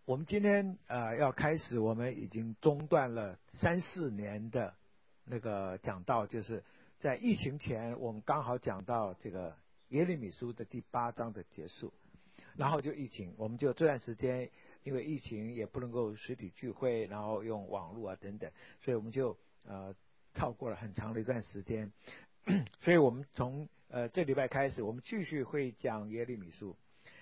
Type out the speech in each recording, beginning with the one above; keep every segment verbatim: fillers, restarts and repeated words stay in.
我们今天呃要开始，我们已经中断了三四年的那个讲道，就是在疫情前，我们刚好讲到这个耶利米书的第八章的结束，然后就疫情，我们就这段时间因为疫情也不能够实体聚会，然后用网络啊等等，所以我们就呃跳过了很长的一段时间，所以我们从呃这礼拜开始，我们继续会讲耶利米书。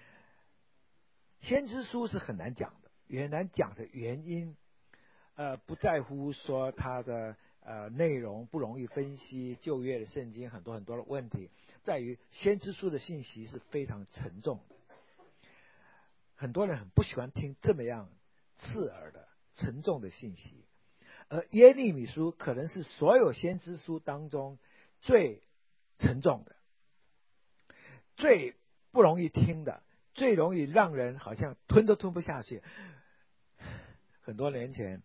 先知书是很难讲的，也难讲的原因，呃，不在乎说它的呃内容不容易分析，旧约的圣经很多很多的问题，在于先知书的信息是非常沉重的，很多人很不喜欢听这么样刺耳的沉重的信息，而耶利米书可能是所有先知书当中最沉重的，最不容易听的，最容易让人好像吞都吞不下去。很多年前，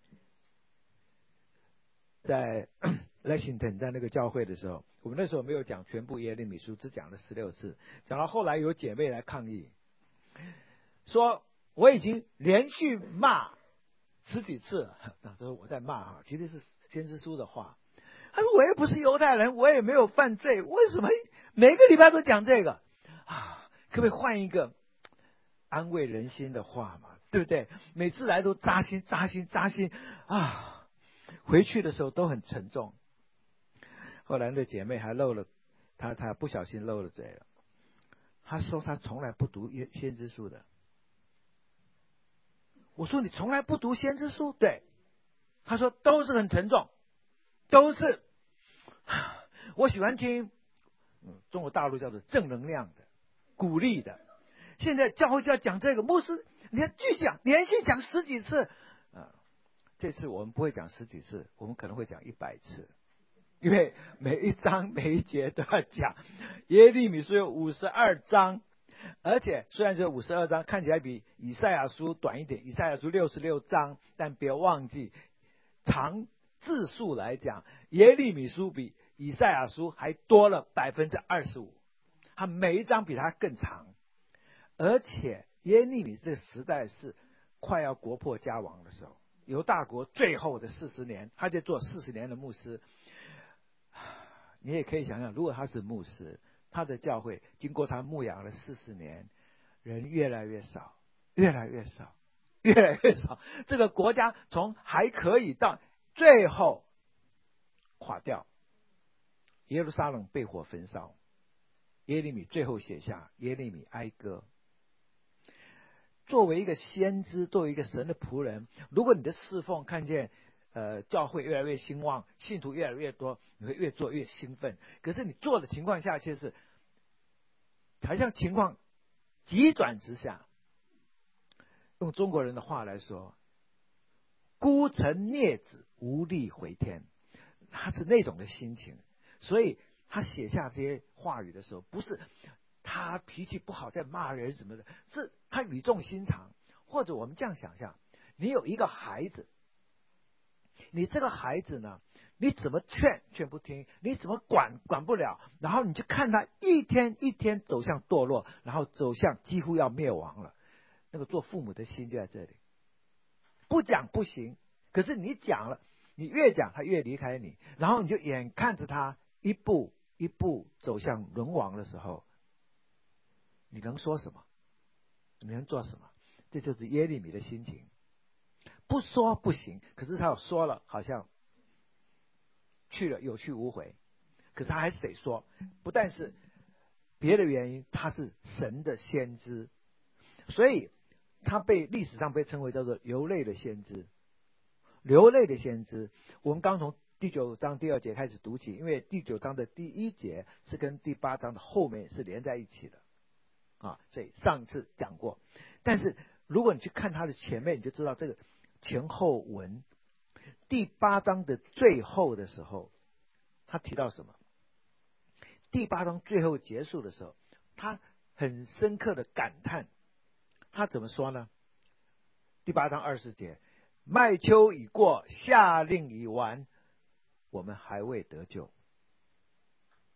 在 Lexington 在那个教会的时候，我们那时候没有讲全部耶利米书，只讲了十六次。讲到后来有姐妹来抗议，说我已经连续骂十几次了，那时候我在骂哈，其实是先知书的话。他说我也不是犹太人，我也没有犯罪，为什么每个礼拜都讲这个啊？可不可以换一个安慰人心的话嘛？对不对？每次来都扎心扎心扎心啊！回去的时候都很沉重。后来那姐妹还漏了，她她不小心漏了嘴了。她说她从来不读先知书的。我说你从来不读先知书？对。她说都是很沉重，都是。我喜欢听，嗯，中国大陆叫做正能量的、鼓励的。现在教会就要讲这个，牧师你要继续讲，连续讲十几次。啊，这次我们不会讲十几次，我们可能会讲一百次，因为每一章每一节都要讲。耶利米书有五十二章，而且虽然只有五十二章，看起来比以赛亚书短一点，以赛亚书六十六章，但别忘记长字数来讲，耶利米书比以赛亚书还多了百分之二十五，它每一章比它更长。而且耶利米这个时代是快要国破家亡的时候，犹大国最后的四十年，他就做四十年的牧师。你也可以想想，如果他是牧师，他的教会经过他牧养了四十年，人越来越少，越来越少，越来越少，这个国家从还可以到最后垮掉，耶路撒冷被火焚烧，耶利米最后写下耶利米哀歌。作为一个先知，作为一个神的仆人，如果你的侍奉看见呃教会越来越兴旺，信徒越来越多，你会越做越兴奋。可是你做的情况下却是好像情况急转直下，用中国人的话来说，孤臣孽子无力回天，他是那种的心情。所以他写下这些话语的时候，不是他脾气不好在骂人什么的，是他语重心长。或者我们这样想象，你有一个孩子，你这个孩子呢，你怎么劝劝不听，你怎么管管不了，然后你就看他一天一天走向堕落，然后走向几乎要灭亡了。那个做父母的心就在这里，不讲不行，可是你讲了，你越讲他越离开你，然后你就眼看着他一步一步走向沦亡的时候，你能说什么？你能做什么？这就是耶利米的心情。不说不行，可是他要说了，好像去了有去无回，可是他还是得说。不但是别的原因，他是神的先知，所以他被历史上被称为叫做流泪的先知。流泪的先知，我们刚从第九章第二节开始读起，因为第九章的第一节是跟第八章的后面是连在一起的啊，所以上次讲过。但是如果你去看它的前面，你就知道这个前后文。第八章的最后的时候，他提到什么？第八章最后结束的时候，他很深刻的感叹，他怎么说呢？第八章二十节，麦秋已过，夏令已完，我们还未得救。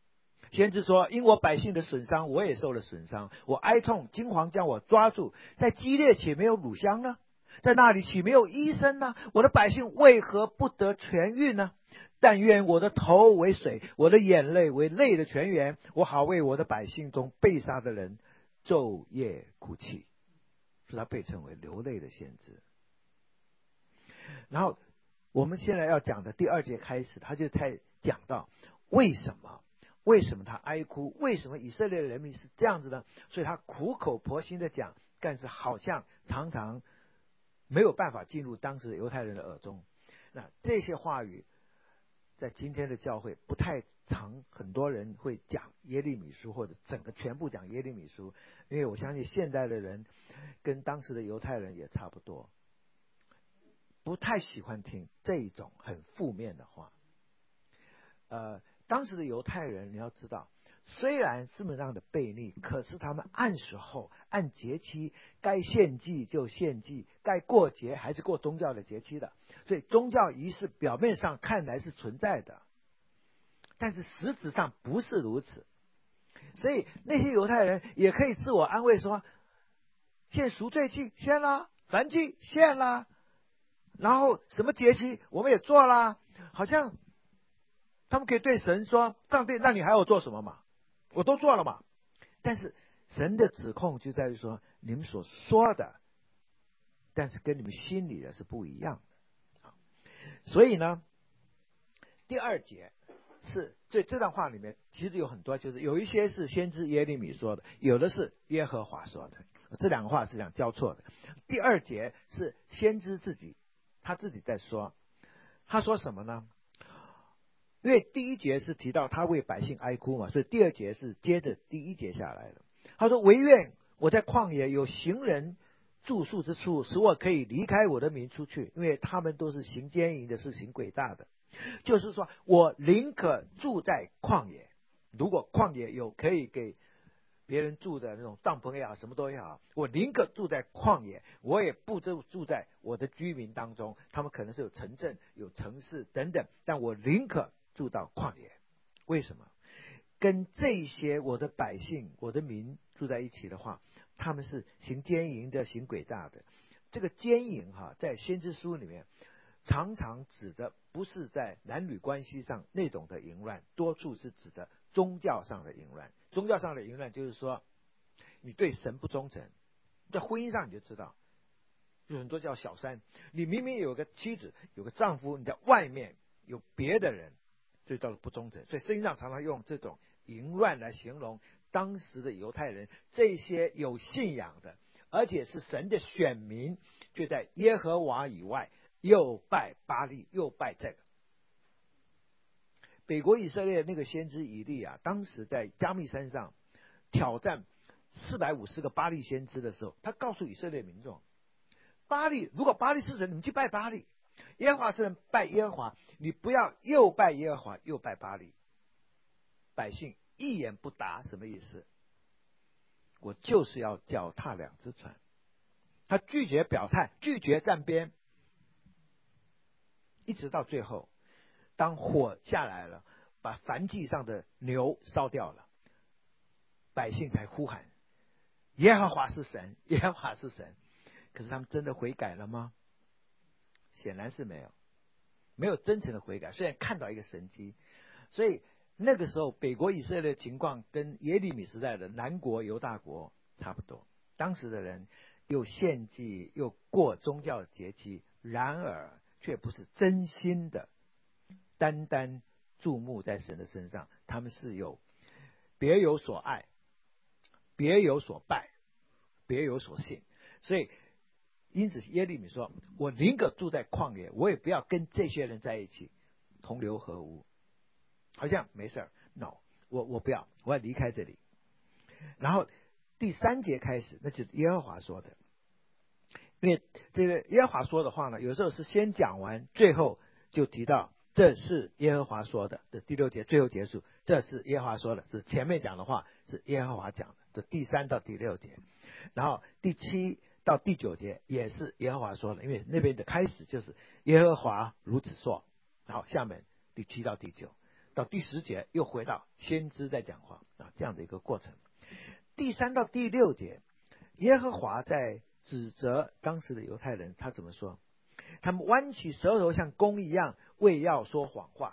先知说：因我百姓的损伤，我也受了损伤。我哀痛，惊惶将我抓住。在基列岂没有乳香呢？在那里岂没有医生呢？我的百姓为何不得痊愈呢？但愿我的头为水，我的眼泪为泪的泉源，我好为我的百姓中被杀的人昼夜哭泣。所以他被称为流泪的先知。然后我们现在要讲的第二节开始，他就在讲到为什么为什么他哀哭，为什么以色列的人民是这样子呢？所以他苦口婆心的讲，但是好像常常没有办法进入当时犹太人的耳中。那这些话语在今天的教会不太常，很多人会讲耶利米书，或者整个全部讲耶利米书，因为我相信现代的人跟当时的犹太人也差不多，不太喜欢听这一种很负面的话。呃，当时的犹太人你要知道，虽然这么样的悖逆，可是他们按时候按节期，该献祭就献祭，该过节还是过宗教的节期的。所以宗教仪式表面上看来是存在的，但是实质上不是如此。所以那些犹太人也可以自我安慰说，献赎罪祭献啦，燔祭献啦，然后什么节期我们也做啦，好像他们可以对神说，上帝那你还要我做什么嘛，我都做了嘛。但是神的指控就在于说，你们所说的但是跟你们心里的是不一样的。所以呢，第二节是这这段话里面其实有很多，就是有一些是先知耶利米说的，有的是耶和华说的，这两个话是这样交错的。第二节是先知自己，他自己在说，他说什么呢？因为第一节是提到他为百姓哀哭嘛，所以第二节是接着第一节下来的。他说：惟愿我在旷野有行人住宿之处，使我可以离开我的民出去，因为他们都是行奸淫的，是行诡诈的。就是说我宁可住在旷野，如果旷野有可以给别人住的那种帐篷也好，什么都也好，我宁可住在旷野，我也不住住在我的居民当中。他们可能是有城镇有城市等等，但我宁可住到旷野。为什么？跟这些我的百姓我的民住在一起的话，他们是行奸淫的，行诡诈的。这个奸淫哈，在先知书里面常常指的不是在男女关系上那种的淫乱，多数是指的宗教上的淫乱。宗教上的淫乱就是说你对神不忠诚，在婚姻上你就知道，有很多叫小三，你明明有个妻子有个丈夫，你在外面有别的人，这叫做不忠诚。所以圣经上常常用这种淫乱来形容当时的犹太人，这些有信仰的而且是神的选民，却在耶和华以外又拜巴力又拜这个。北国以色列那个先知以利啊，当时在加密山上挑战四百五十个巴力先知的时候，他告诉以色列民众，巴力如果巴力是神，你们去拜巴力；耶和华是人，拜耶和华，你不要又拜耶和华又拜巴力。百姓一言不答，什么意思？我就是要脚踏两只船。他拒绝表态，拒绝站边，一直到最后，当火下来了，把燔祭上的牛烧掉了，百姓才呼喊耶和华是神，耶和华是神。可是他们真的悔改了吗？显然是没有，没有真诚的悔改。虽然看到一个神迹，所以那个时候北国以色列的情况跟耶利米时代的南国犹大国差不多。当时的人又献祭又过宗教节期，然而却不是真心的单单注目在神的身上，他们是有别有所爱，别有所拜，别有所信。所以因此耶利米说，我宁可住在旷野，我也不要跟这些人在一起同流合污，好像没事儿 no 我我不要，我要离开这里。然后第三节开始，那就是耶和华说的。因为这个耶和华说的话呢，有时候是先讲完，最后就提到这是耶和华说的，这第六节最后结束，这是耶和华说的，是前面讲的话是耶和华讲的，这第三到第六节。然后第七到第九节也是耶和华说的，因为那边的开始就是耶和华如此说。然后下面第七到第九， 到第十节又回到先知在讲话啊，这样的一个过程。第三到第六节，耶和华在指责当时的犹太人，他怎么说？他们弯起舌头像弓一样，为要说谎话。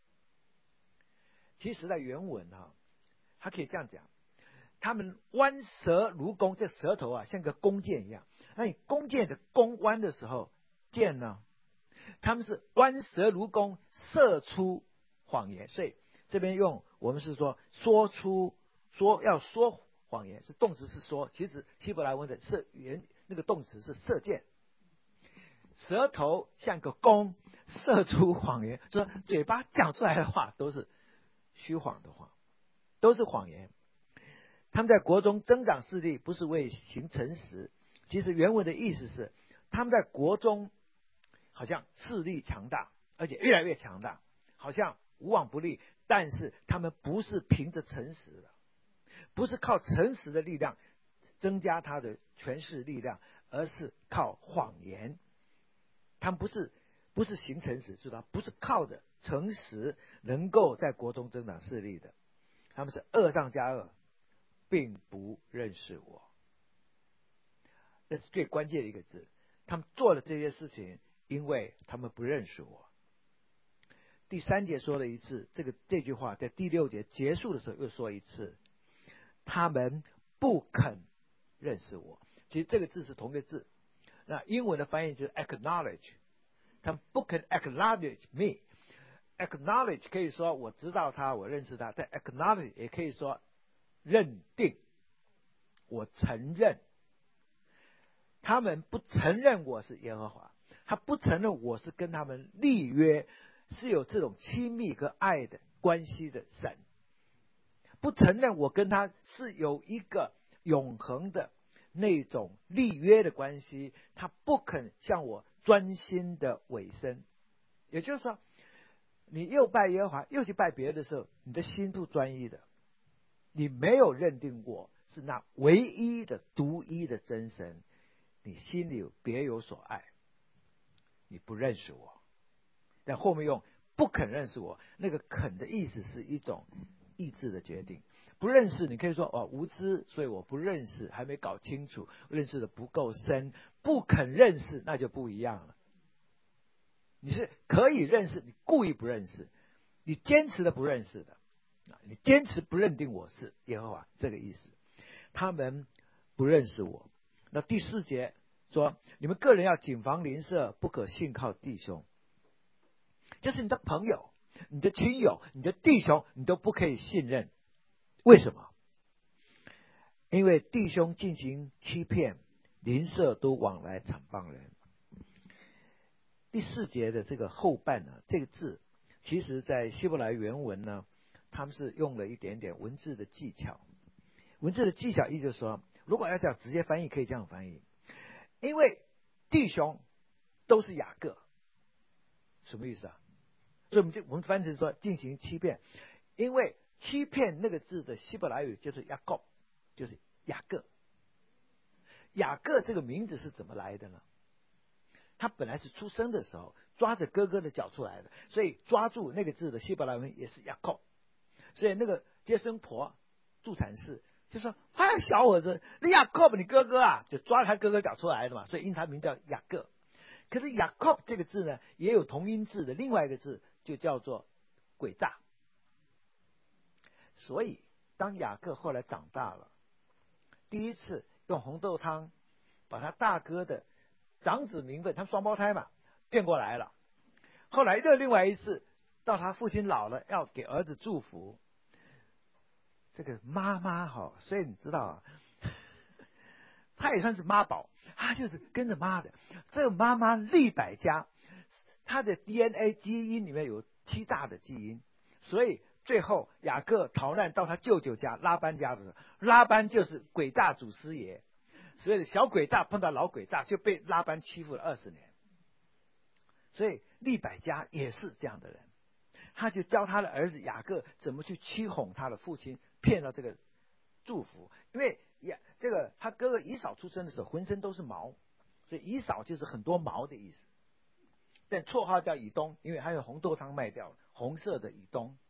其实在原文啊，他可以这样讲，他们弯舌如弓，这舌头啊像个弓箭一样。那你弓箭的弓弯的时候，箭呢，他们是弯舌如弓，射出谎言。所以这边用我们是说说出说要说谎言，是动词是说，其实希伯来文的射原那个动词是射箭。舌头像个弓，射出谎言，说嘴巴讲出来的话都是虚谎的话，都是谎言。他们在国中增长势力，不是为行诚实。其实原文的意思是，他们在国中好像势力强大，而且越来越强大，好像无往不利。但是他们不是凭着诚实的，不是靠诚实的力量增加他的权势力量，而是靠谎言。他们不是不是行诚实，知道不是靠着诚实能够在国中增长势力的，他们是恶上加恶，并不认识我。这是最关键的一个字，他们做了这些事情，因为他们不认识我。第三节说了一次，这个这句话在第六节结束的时候又说一次，他们不肯认识我。其实这个字是同一个字，那英文的翻译就是 acknowledge， 他们不肯 acknowledge me。acknowledge 可以说我知道他，我认识他，在 acknowledge 也可以说认定，我承认。他们不承认我是耶和华，他不承认我是跟他们立约，是有这种亲密和爱的关系的神，不承认我跟他是有一个永恒的那种立约的关系，他不肯向我专心的委身。也就是说，你又拜耶和华又去拜别的时候，你的心不专一的，你没有认定我是那唯一的独一的真神，你心里有别有所爱，你不认识我。但后面用不肯认识我，那个肯的意思是一种意志的决定。不认识，你可以说哦无知，所以我不认识，还没搞清楚，认识的不够深。不肯认识，那就不一样了。你是可以认识，你故意不认识，你坚持的不认识的，你坚持不认定我是耶和华，这个意思。他们不认识我。那第四节说，你们个人要谨防邻舍，不可信靠弟兄。就是你的朋友、你的亲友、你的弟兄，你都不可以信任。为什么？因为弟兄进行欺骗，邻舍都往来谄谤人。第四节的这个后半呢，这个字其实在希伯来原文呢，他们是用了一点点文字的技巧。文字的技巧意思就是说，如果要讲直接翻译，可以这样翻译：因为弟兄都是雅各，什么意思啊？所以我们就我们翻译成说进行欺骗，因为欺骗那个字的希伯来语就是雅各，就是雅各。雅各这个名字是怎么来的呢？他本来是出生的时候抓着哥哥的脚出来的，所以抓住那个字的希伯来文也是雅各。所以那个接生婆助产士就说：“哎，小伙子，你雅各你哥哥啊！”就抓他哥哥脚出来的嘛，所以因他名叫雅各。可是雅各这个字呢，也有同音字的另外一个字，就叫做诡诈。所以当雅各后来长大了，第一次用红豆汤把他大哥的长子名分，他们双胞胎嘛，变过来了。后来又另外一次，到他父亲老了要给儿子祝福，这个妈妈哈，所以你知道啊，他也算是妈宝，他就是跟着妈的。这个妈妈利百加，他的 D N A 基因里面有七大的基因，所以最后雅各逃难到他舅舅家拉班家的时候，拉班就是诡诈祖师爷，所以小诡诈碰到老诡诈，就被拉班欺负了二十年。所以利百加也是这样的人，他就教他的儿子雅各怎么去欺哄他的父亲，骗到这个祝福。因为呀，这个他哥哥以扫出生的时候浑身都是毛，所以以扫就是很多毛的意思。但绰号叫以东，因为还有红豆汤卖掉了，红色的以东。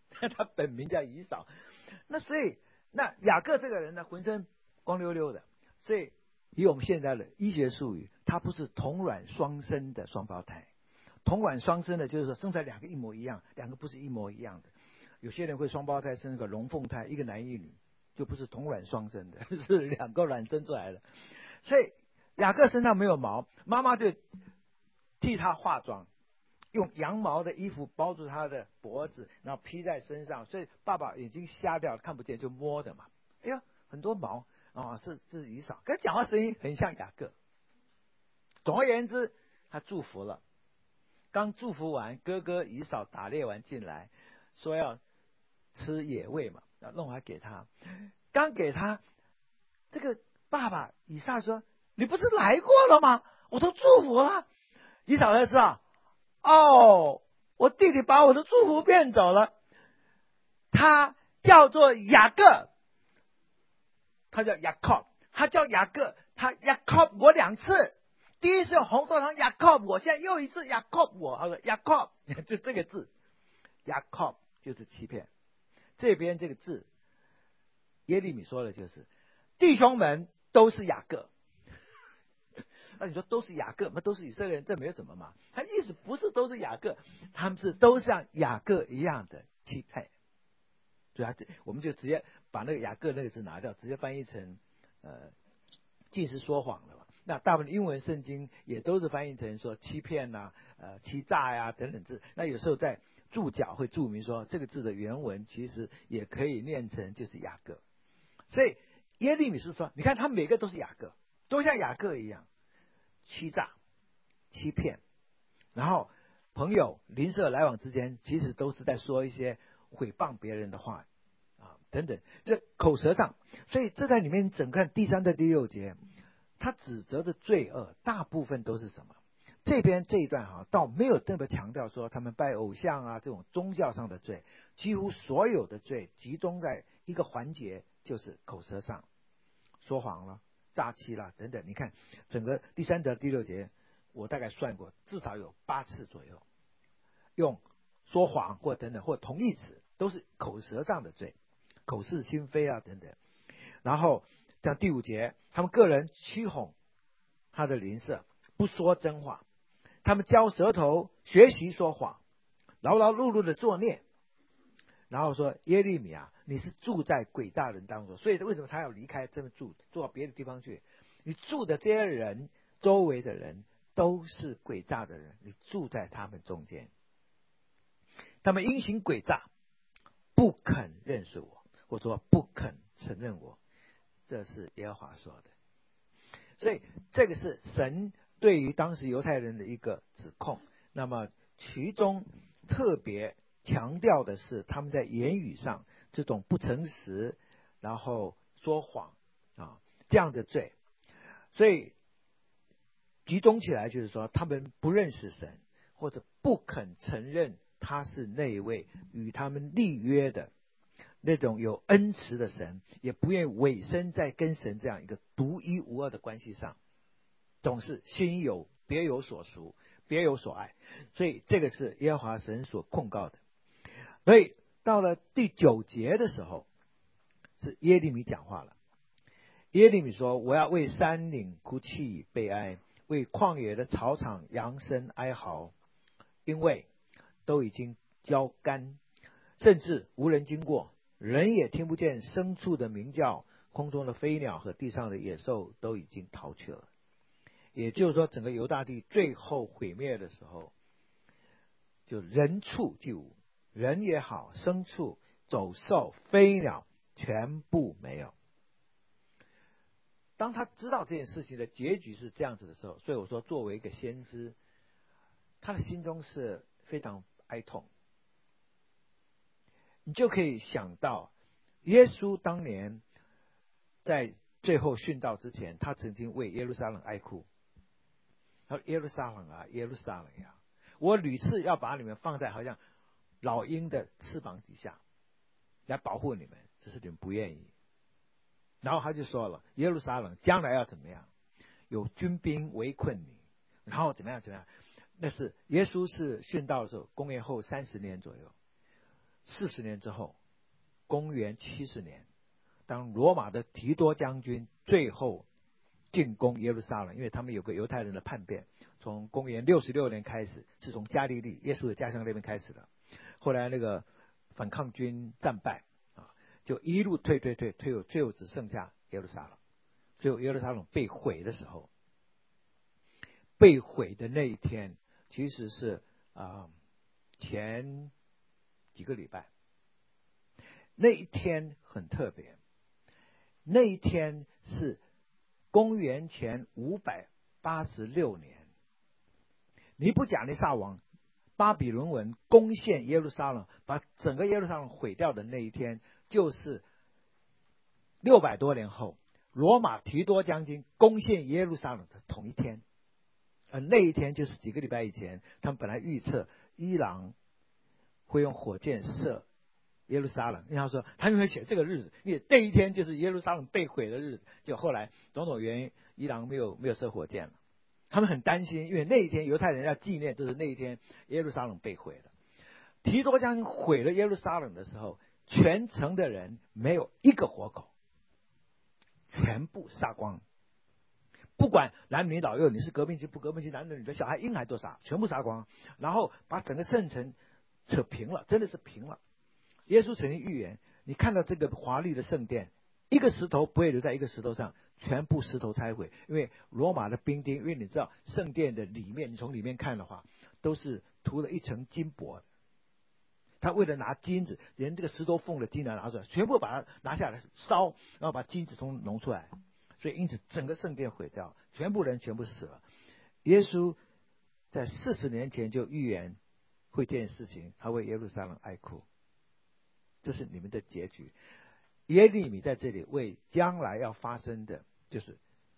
他本名叫以扫。那所以那雅各这个人呢，浑身光溜溜的，所以以我们现在的医学术语，他不是同卵双生的双胞胎。同卵双生的就是说生出来两个一模一样，两个不是一模一样的。有些人会双胞胎生个龙凤胎，一个男一女，就不是同卵双生的，是两个卵生出来的。所以雅各身上没有毛，妈妈就替他化妆，用羊毛的衣服包住他的脖子，然后披在身上，所以爸爸眼睛瞎掉看不见，就摸的嘛。哎呀，很多毛啊、哦，是是以扫，可是讲话声音很像雅各。总而言之，他祝福了。刚祝福完，哥哥以扫打猎完进来，说要吃野味嘛，弄完给他。刚给他，这个爸爸以撒说：“你不是来过了吗？我都祝福了。”以扫才知道，哦，我弟弟把我的祝福骗走了。他叫做雅各，他叫雅各，他叫雅各，他雅各我两次。第一次用红豆汤雅各我，现在又一次雅各我，他说雅各就这个字，雅各就是欺骗。这边这个字，耶利米说的就是弟兄们都是雅各。那你说都是雅各，那都是以色列人，这没有什么嘛？他意思不是都是雅各，他们是都像雅各一样的欺骗。所以他我们就直接把那个雅各那个字拿掉，直接翻译成呃，尽是说谎了嘛。那大部分英文圣经也都是翻译成说欺骗呐、啊、呃欺诈呀、啊、等等字。那有时候在注脚会注明说这个字的原文其实也可以念成就是雅各。所以耶利米是说，你看他们每个都是雅各，都像雅各一样欺诈、欺骗，然后朋友邻舍来往之间，其实都是在说一些毁谤别人的话啊等等，这口舌上。所以这在里面整看第三到第六节。他指责的罪恶大部分都是什么？这边这一段哈，倒没有特别强调说他们拜偶像啊这种宗教上的罪，几乎所有的罪集中在一个环节，就是口舌上，说谎了、诈欺了等等。你看整个第三到第六节，我大概算过，至少有八次左右，用说谎或等等或同义词，都是口舌上的罪，口是心非啊等等。然后像第五节，他们个人欺哄他的邻舍，不说真话，他们教舌头学习说谎，劳劳碌碌的作孽。然后说耶利米啊，你是住在诡诈人当中，所以为什么他要离开这么住，住到别的地方去？你住的这些人，周围的人都是诡诈的人，你住在他们中间，他们因行诡诈，不肯认识我，或者说不肯承认我。这是耶和华说的。所以这个是神对于当时犹太人的一个指控。那么其中特别强调的是他们在言语上这种不诚实，然后说谎啊这样的罪。所以集中起来就是说，他们不认识神，或者不肯承认他是那位与他们立约的那种有恩慈的神，也不愿意委身在跟神这样一个独一无二的关系上，总是心有别有所属，别有所爱。所以这个是耶和华神所控告的。所以到了第九节的时候，是耶利米讲话了。耶利米说：我要为山岭哭泣悲哀，为旷野的草场扬声哀嚎，因为都已经焦干，甚至无人经过，人也听不见牲畜的鸣叫，空中的飞鸟和地上的野兽都已经逃去了。也就是说，整个犹大地最后毁灭的时候，就人畜俱无，人也好，牲畜、走兽、飞鸟全部没有。当他知道这件事情的结局是这样子的时候，所以我说作为一个先知，他的心中是非常哀痛。你就可以想到耶稣当年在最后殉道之前，他曾经为耶路撒冷哀哭。他说：耶路撒冷啊，耶路撒冷呀，我屡次要把你们放在好像老鹰的翅膀底下来保护你们，只是你们不愿意。然后他就说了，耶路撒冷将来要怎么样？有军兵围困你，然后怎么样怎么样？那是耶稣是殉道的时候，公元后三十年左右。 四十年之后，公元七十年，当罗马的提多将军最后进攻耶路撒冷，因为他们有个犹太人的叛变，从公元六十六年开始，是从加利利耶稣的家乡那边开始的。后来那个反抗军战败啊，就一路退退退退，最后只剩下耶路撒冷。最后耶路撒冷被毁的时候，被毁的那一天其实是啊、呃、前几个礼拜，那一天很特别，那一天是公元前五百八十六年，尼布甲尼撒王巴比伦文攻陷耶路撒冷，把整个耶路撒冷毁掉的那一天，就是六百多年后罗马提多将军攻陷耶路撒冷的同一天。呃，那一天就是几个礼拜以前，他们本来预测伊朗会用火箭射耶路撒冷，因为他说他们会写这个日子，因为那一天就是耶路撒冷被毁的日子。就后来种种原因，伊朗没有没有射火箭了。他们很担心，因为那一天犹太人要纪念，就是那一天耶路撒冷被毁了。提多将军毁了耶路撒冷的时候，全城的人没有一个活口，全部杀光。不管男女老幼，你是革命军不革命军，男的女的小孩婴孩都杀，全部杀光，然后把整个圣城扯平了，真的是平了。耶稣曾经预言，你看到这个华丽的圣殿，一个石头不会留在一个石头上，全部石头拆毁。因为罗马的兵丁，因为你知道圣殿的里面，你从里面看的话，都是涂了一层金箔，他为了拿金子，连这个石头缝的金子拿出来，全部把它拿下来烧，然后把金子从弄出来。所以因此整个圣殿毁掉，全部人全部死了。耶稣在四十年前就预言会这件事情，他为耶路撒冷哀哭，这是你们的结局。耶利米在这里为将来要发生的，就是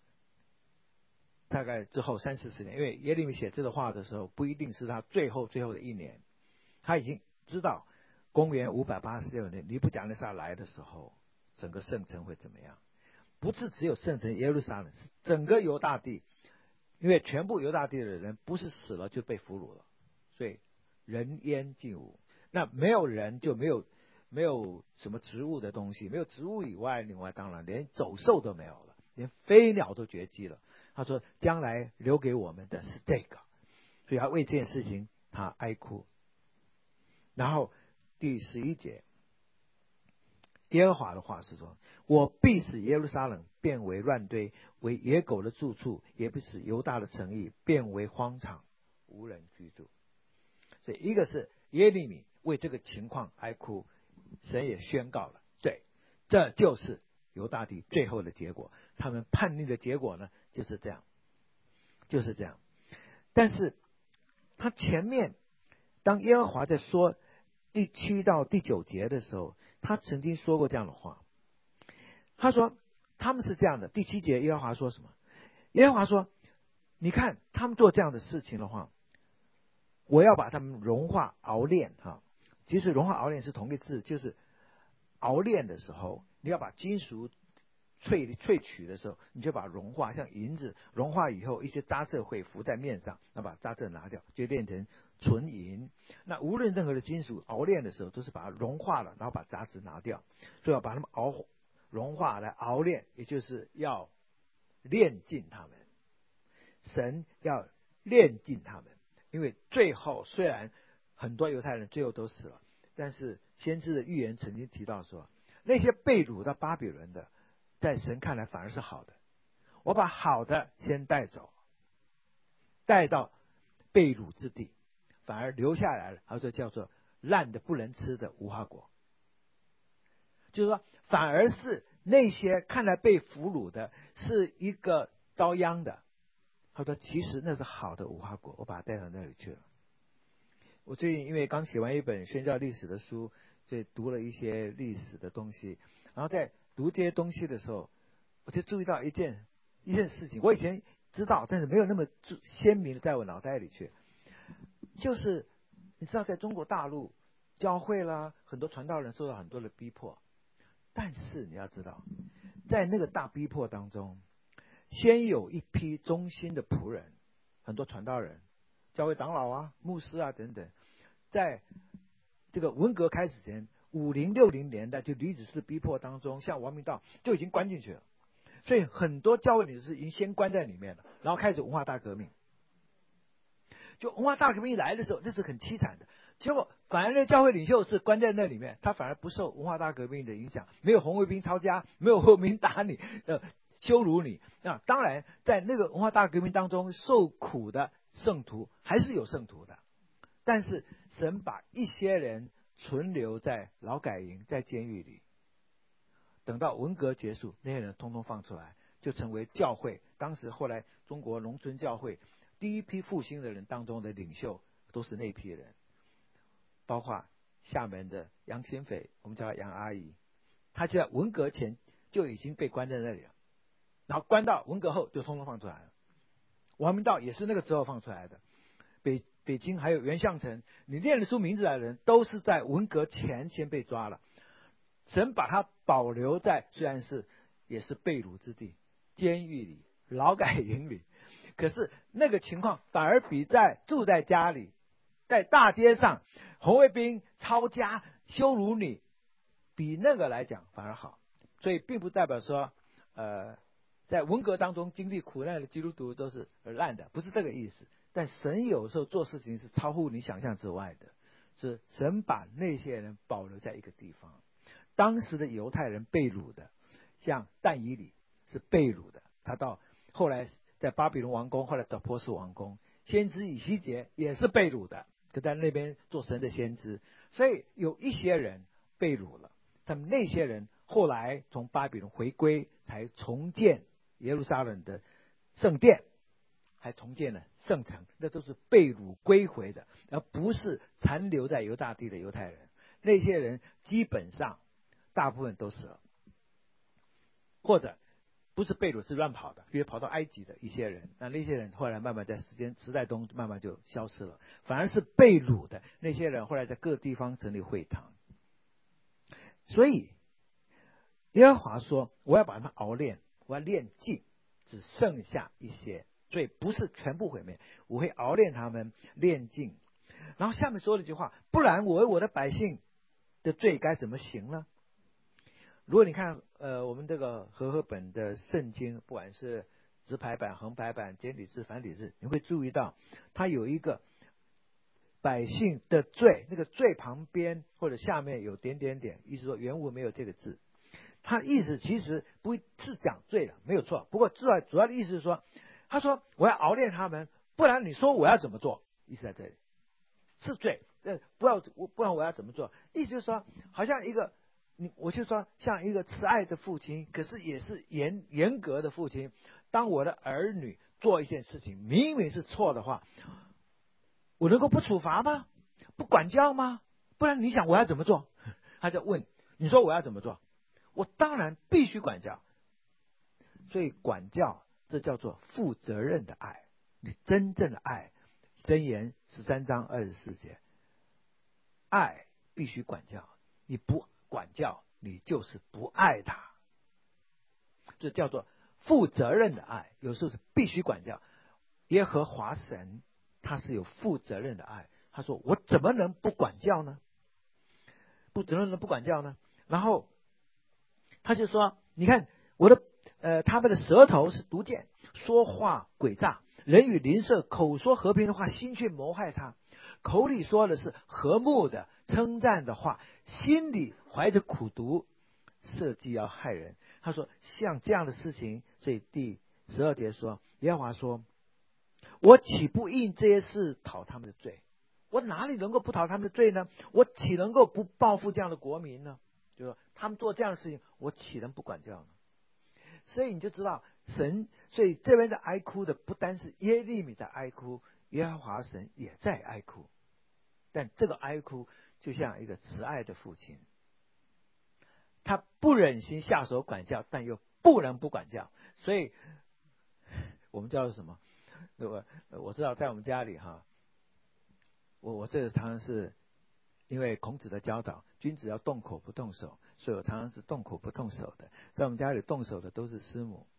大概之后三四十年，因为耶利米写这个话的时候，不一定是他最后最后的一年，他已经知道公元五百八十六年尼布甲尼撒来的时候，整个圣城会怎么样。不是只有圣城耶路撒冷，是整个犹大地，因为全部犹大地的人不是死了就被俘虏了，所以人烟尽无。那没有人就没有没有什么植物的东西，没有植物以外，另外当然连走兽都没有了，连飞鸟都绝迹了。他说将来留给我们的是这个，所以他为这件事情他哀哭。然后第十一节，耶和华的话是说，我必使耶路撒冷变为乱堆，为野狗的住处，也必使犹大的城邑变为荒场，无人居住。所以一个是耶利米为这个情况哀哭，神也宣告了，对，这就是犹大地最后的结果，他们叛逆的结果呢，就是这样，就是这样。但是他前面当耶和华在说第七到第九节的时候，他曾经说过这样的话。他说他们是这样的，第七节耶和华说什么？耶和华说，你看他们做这样的事情的话，我要把他们融化熬炼哈。其实融化熬炼是同一个字，就是熬炼的时候，你要把金属萃萃取的时候，你就把它融化，像银子融化以后，一些渣滓会浮在面上，那把渣滓拿掉，就变成纯银。那无论任何的金属熬炼的时候，都是把它融化了，然后把杂质拿掉，所以要把它们熬融化来熬炼，也就是要炼尽他们。神要炼尽他们，因为最后虽然很多犹太人最后都死了，但是先知的预言曾经提到说，那些被掳到巴比伦的，在神看来反而是好的。我把好的先带走，带到被掳之地，反而留下来了，他说叫做烂的不能吃的无花果。就是说反而是那些看来被俘虏的是一个遭殃的，他说其实那是好的无花果，我把它带到那里去了。我最近因为刚写完一本宣教历史的书，所以读了一些历史的东西，然后在读这些东西的时候，我就注意到一件一件事情，我以前知道，但是没有那么鲜明的在我脑袋里去，就是你知道在中国大陆教会啦，很多传道人受到很多的逼迫，但是你要知道，在那个大逼迫当中，先有一批忠心的仆人，很多传道人、教会长老啊、牧师啊等等，在这个文革开始前，五零六零年代就李子式逼迫当中，像王明道就已经关进去了，所以很多教会领袖是已经先关在里面了，然后开始文化大革命。就文化大革命来的时候，这是很凄惨的。结果反而呢，教会领袖是关在那里面，他反而不受文化大革命的影响，没有红卫兵抄家，没有后兵打你，呃，羞辱你。那当然，在那个文化大革命当中受苦的圣徒还是有圣徒的，但是神把一些人存留在劳改营，在监狱里，等到文革结束，那些人通通放出来，就成为教会。当时后来中国农村教会第一批复兴的人当中的领袖，都是那批人。包括厦门的杨新斐，我们叫她杨阿姨，她就在文革前就已经被关在那里了，然后关到文革后就通通放出来了。王明道也是那个时候放出来的。北北京还有袁相成，你念得出名字来的人，都是在文革前先被抓了。神把他保留在虽然是也是被掳之地，监狱里、劳改营里，可是那个情况反而比在住在家里，在大街上红卫兵抄家羞辱你，比那个来讲反而好。所以并不代表说呃在文革当中经历苦难的基督徒都是烂的，不是这个意思。但神有时候做事情是超乎你想象之外的，是神把那些人保留在一个地方。当时的犹太人被掳的，像但以理是被掳的，他到后来在巴比伦王宫，后来到波斯王宫。先知以西结也是被掳的，就在那边做神的先知。所以有一些人被掳了，他们那些人后来从巴比伦回归，才重建耶路撒冷的圣殿，还重建了圣城，那都是被掳归回的，而不是残留在犹大地的犹太人。那些人基本上大部分都死了，或者不是被掳是乱跑的，比如跑到埃及的一些人，那那些人后来慢慢在时间时代中慢慢就消失了。反而是被掳的那些人后来在各地方成立会堂。所以耶和华说，我要把他们熬炼，我要炼尽，只剩下一些，所以不是全部毁灭，我会熬炼他们，炼尽。然后下面说了一句话，不然我为我的百姓的罪该怎么行呢？如果你看呃我们这个和合本的圣经，不管是直排版、横排版、简体字、繁体字，你会注意到它有一个百姓的罪，那个罪旁边或者下面有点点点，意思说原文没有这个字。他意思其实不是讲罪了，没有错。不过主要主要的意思是说，他说我要熬炼他们，不然你说我要怎么做？意思在这里是罪，呃，不要不然我要怎么做？意思就是说，好像一个。你我就说像一个慈爱的父亲，可是也是严严格的父亲。当我的儿女做一件事情明明是错的话，我能够不处罚吗？不管教吗？不然你想我要怎么做？他就问你说我要怎么做？我当然必须管教。所以管教这叫做负责任的爱，你真正的爱。箴言十三章二十四节，爱必须管教，你不管教你就是不爱他，这叫做负责任的爱。有时候是必须管教。耶和华神他是有负责任的爱，他说我怎么能不管教呢？不怎么能不管教呢？然后他就说，你看我的呃，他们的舌头是毒箭，说话诡诈，人与邻舍口说和平的话，心却谋害他。口里说的是和睦的称赞的话，心里怀着苦毒，设计要害人。他说像这样的事情，所以第十二节说，耶和华说，我岂不因这些事讨他们的罪？我哪里能够不讨他们的罪呢？我岂能够不报复这样的国民呢？就是说他们做这样的事情，我岂能不管教呢？所以你就知道神，所以这边的哀哭的不单是耶利米在哀哭，耶和华神也在哀哭。但这个哀哭就像一个慈爱的父亲，他不忍心下手管教，但又不能不管教。所以我们叫做什么？我我知道在我们家里哈，我我这个常常是因为孔子的教导，君子要动口不动手，所以我常常是动口不动手的。在我们家里动手的都是师母。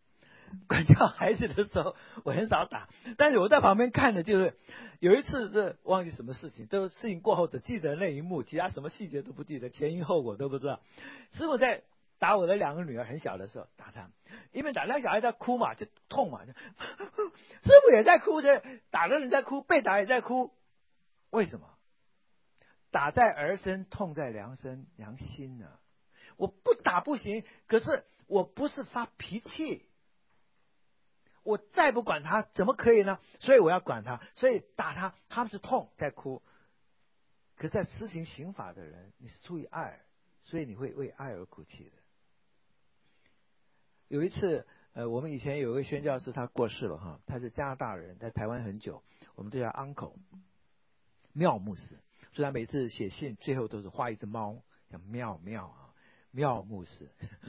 管教孩子的时候，我很少打，但是我在旁边看的就是有一次是忘记什么事情，都事情过后只记得那一幕，其他什么细节都不记得，前因后果都不知道。师傅在打我的两个女儿很小的时候打他，因为打那小孩在哭嘛，就痛嘛，就师傅也在哭，这打的人在哭，被打也在哭，为什么？打在儿身，痛在量身量心呢、啊？我不打不行，可是我不是发脾气，我再不管他怎么可以呢？所以我要管他，所以打他，他们是痛在哭。可是在施行刑法的人，你是出于爱，所以你会为爱而哭泣的。有一次，呃，我们以前有一位宣教士，他过世了哈，他是加拿大人，在台湾很久，我们都叫 uncle 妙牧师，所以他每次写信最后都是画一只猫，叫妙妙啊，妙牧师。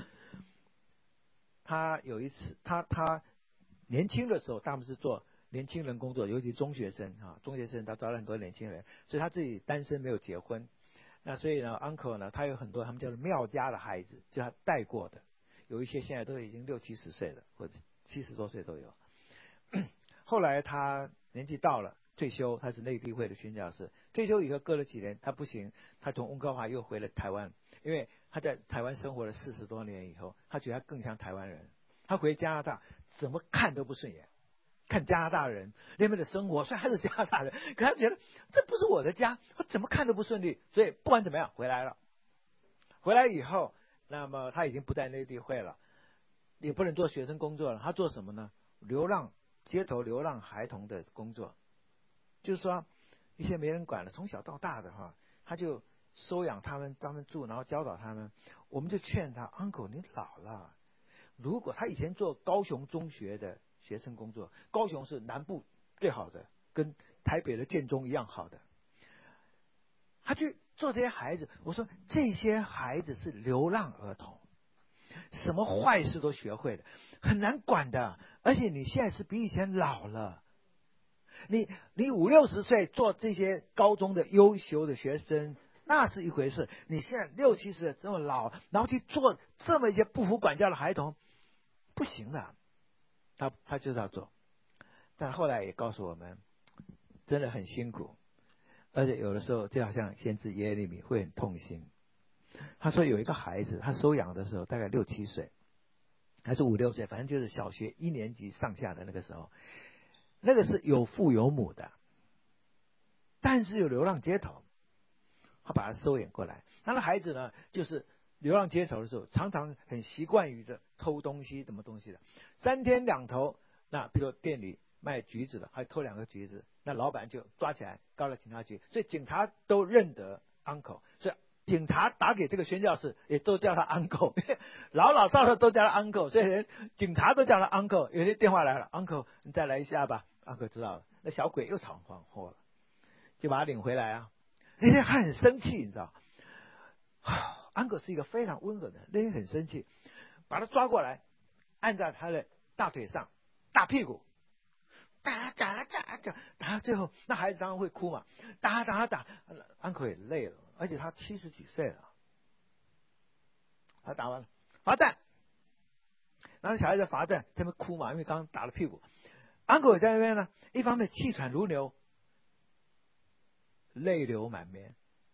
他有一次，他他年轻的时候，他们是做年轻人工作，尤其中学生啊，中学生他招了很多年轻人，所以他自己单身没有结婚。那所以呢 ，uncle 呢，他有很多他们叫做妙家的孩子，就他带过的。有一些现在都已经六七十岁了，或者七十多岁都有。后来他年纪到了，退休，他是内地会的宣教士。退休以后隔了几年，他不行，他从温哥华又回了台湾，因为他在台湾生活了四十多年以后，他觉得他更像台湾人。他回加拿大，怎么看都不顺眼，看加拿大人那边的生活，虽然他是加拿大人，可他觉得这不是我的家，我怎么看都不顺利。所以不管怎么样，回来了。回来以后，那么他已经不在内地会了，也不能做学生工作了。他做什么呢？流浪街头流浪孩童的工作，就是说一些没人管了，从小到大的哈，他就收养他们，他们住，然后教导他们。我们就劝他 ，uncle 你老了，如果他以前做高雄中学的学生工作，高雄是南部最好的，跟台北的建中一样好的，他去做这些孩子。我说这些孩子是流浪儿童，什么坏事都学会的，很难管的。而且你现在是比以前老了，你你五六十岁做这些高中的优秀的学生，那是一回事。你现在六七十这么老，然后去做这么一些不服管教的孩童，不行的。他他就是要做，但后来也告诉我们，真的很辛苦，而且有的时候就好像先知耶利米会很痛心。他说有一个孩子，他收养的时候大概六七岁，还是五六岁，反正就是小学一年级上下的那个时候，那个是有父有母的，但是有流浪街头，他把他收养过来。他的孩子呢，就是流浪街头的时候，常常很习惯于的偷东西，什么东西的，三天两头。那比如店里卖橘子的，还偷两个橘子，那老板就抓起来告了警察局，所以警察都认得 uncle， 所以警察打给这个宣教士，也都叫他 uncle， 老老少少都叫他 uncle， 所以连警察都叫他 uncle。有些电话来了 ，uncle 你再来一下吧 ，uncle 知道了，那小鬼又闯闯祸了，就把他领回来啊。那天他很生气，你知道。uncle 是一个非常温和的，那天很生气，把他抓过来，按在他的大腿上，大屁股，打打打打，打到最后，那孩子当然会哭嘛，打打打 ，uncle 也累了，而且他七十几岁了，他打完了罚站，然后小孩子罚站，他们哭嘛，因为刚刚打了屁股 ，uncle 在那边呢，一方面气喘如牛，泪流满面。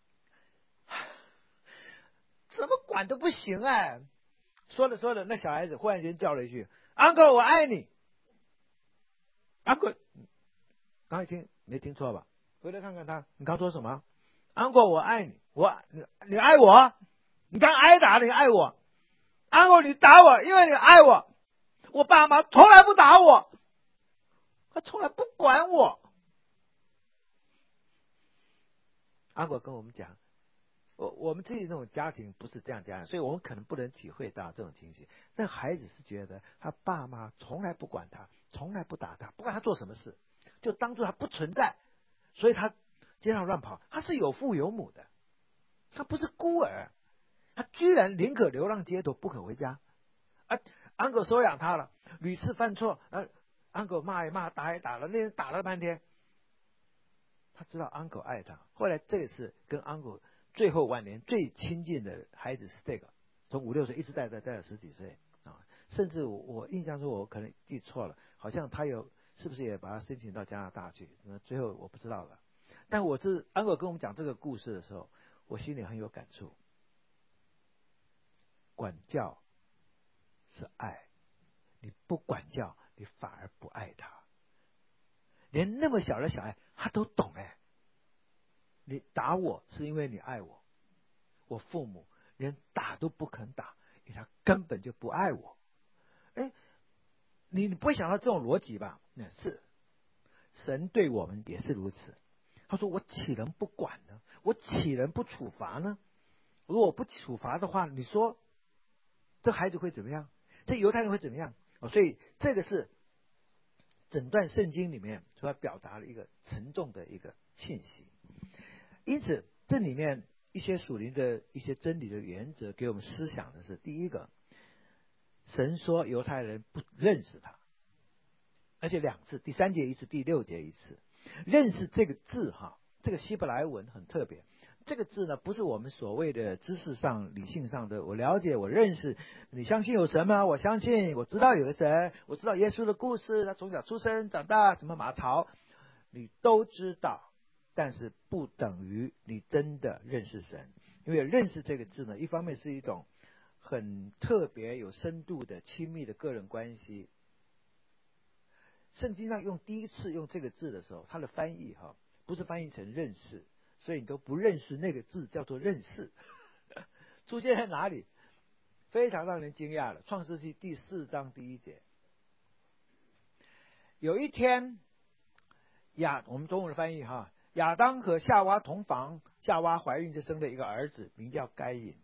怎么管都不行哎！说着说着，那小孩子忽然间叫了一句 ：“uncle， 我爱你。”uncle， 刚才听没听错吧？回来看看他，你刚说什么 ？uncle， 我爱你，我你你爱我？你刚挨打，你爱我 ？uncle， 你打我，因为你爱我。我爸妈从来不打我，他从来不管我。uncle 跟我们讲。我我们自己那种家庭不是这样家，所以我们可能不能体会到这种情形。但孩子是觉得他爸妈从来不管他，从来不打他，不管他做什么事，就当作他不存在，所以他街上乱跑。他是有父有母的，他不是孤儿，他居然宁可流浪街头，不肯回家。啊 ，uncle 收养他了，屡次犯错，啊 ，uncle 骂一骂，打一打了，那人打了半天，他知道 uncle 爱他。后来这次跟 uncle。最后晚年最亲近的孩子是这个，从五六岁一直带带带到十几岁啊， 甚至我我印象中我可能记错了，好像他有是不是也把他申请到加拿大去？那最后我不知道了。但我是安哥跟我们讲这个故事的时候，我心里很有感触。管教是爱，你不管教，你反而不爱他。连那么小的小孩他都懂哎。你打我是因为你爱我，我父母连打都不肯打，因为他根本就不爱我。哎，你你不会想到这种逻辑吧？那是神对我们也是如此。他说：“我岂能不管呢？我岂能不处罚呢？如果我不处罚的话，你说这孩子会怎么样？这犹太人会怎么样？”哦，所以这个是整段圣经里面所要表达的一个沉重的一个信息。因此，这里面一些属灵的一些真理的原则，给我们思想的是：第一个，神说犹太人不认识他，而且两次，第三节一次，第六节一次。认识这个字哈，这个希伯来文很特别。这个字呢，不是我们所谓的知识上、理性上的我了解、我认识。你相信有神吗？我相信，我知道有个神，我知道耶稣的故事，他从小出生、长大，什么马槽，你都知道。但是不等于你真的认识神，因为认识这个字呢，一方面是一种很特别、有深度的、亲密的个人关系。圣经上用第一次用这个字的时候，它的翻译哈，不是翻译成认识，所以你都不认识那个字叫做认识。出现在哪里？非常让人惊讶的，创世纪第四章第一节。有一天，亚我们中文的翻译哈，亚当和夏娃同房，夏娃怀孕就生了一个儿子，名叫该隐。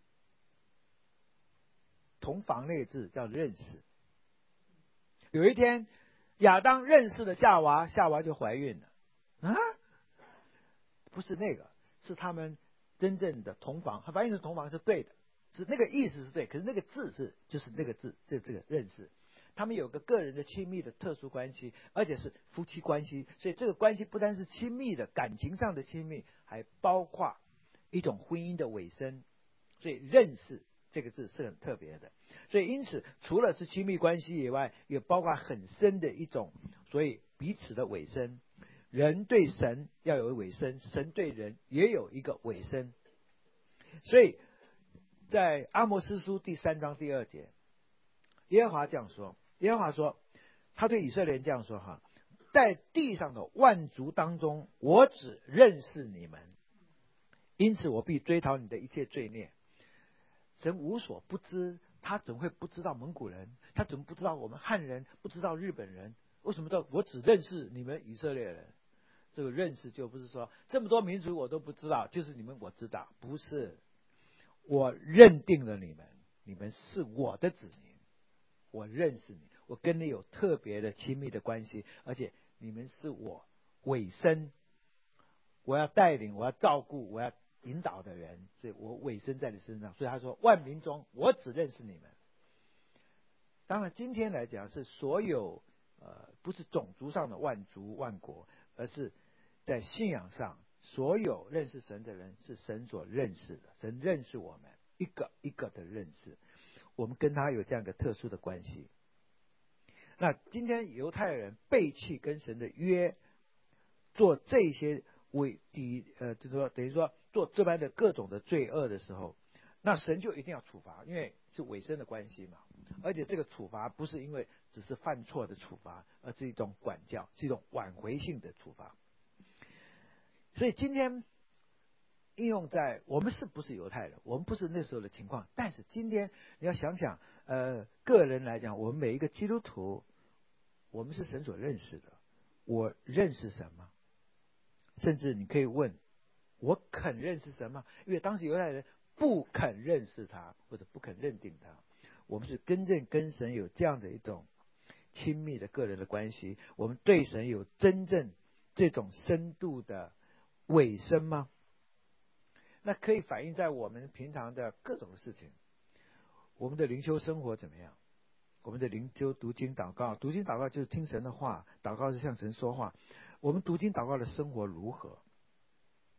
同房那个字叫认识。有一天，亚当认识了夏娃，夏娃就怀孕了。啊，不是那个，是他们真正的同房。他翻译成同房是对的，是那个意思是对，可是那个字是就是那个字，这这个认识。他们有个个人的亲密的特殊关系，而且是夫妻关系，所以这个关系不单是亲密的感情上的亲密，还包括一种婚姻的尾声。所以认识这个字是很特别的。所以因此除了是亲密关系以外，也包括很深的一种所以彼此的尾声。人对神要有尾声，神对人也有一个尾声。所以在阿摩司书第三章第二节，耶和华这样说，耶和华说，他对以色列人这样说哈，在地上的万族当中，我只认识你们，因此我必追讨你的一切罪孽。神无所不知，他怎会不知道蒙古人？他怎么不知道我们汉人？不知道日本人？为什么叫我只认识你们以色列人？这个认识就不是说这么多民族我都不知道，就是你们我知道，不是。我认定了你们，你们是我的子民，我认识你，我跟你有特别的亲密的关系，而且你们是我委身，我要带领，我要照顾，我要引导的人，所以我委身在你身上。所以他说，万民中我只认识你们。当然今天来讲是所有呃不是种族上的万族万国，而是在信仰上所有认识神的人是神所认识的，神认识我们一个一个的认识，我们跟他有这样一个特殊的关系。那今天犹太人背弃跟神的约，做这些违抵呃，就是说等于说做这般的各种的罪恶的时候，那神就一定要处罚，因为是委身的关系嘛。而且这个处罚不是因为只是犯错的处罚，而是一种管教，是一种挽回性的处罚。所以今天应用在我们是不是犹太人，我们不是那时候的情况，但是今天你要想想，呃，个人来讲，我们每一个基督徒，我们是神所认识的，我认识神吗？甚至你可以问，我肯认识神吗？因为当时犹太人不肯认识他，或者不肯认定他。我们是真正跟神有这样的一种亲密的个人的关系，我们对神有真正这种深度的委身吗？那可以反映在我们平常的各种事情。我们的灵修生活怎么样？我们的灵修读经祷告，读经祷告就是听神的话，祷告是向神说话。我们读经祷告的生活如何？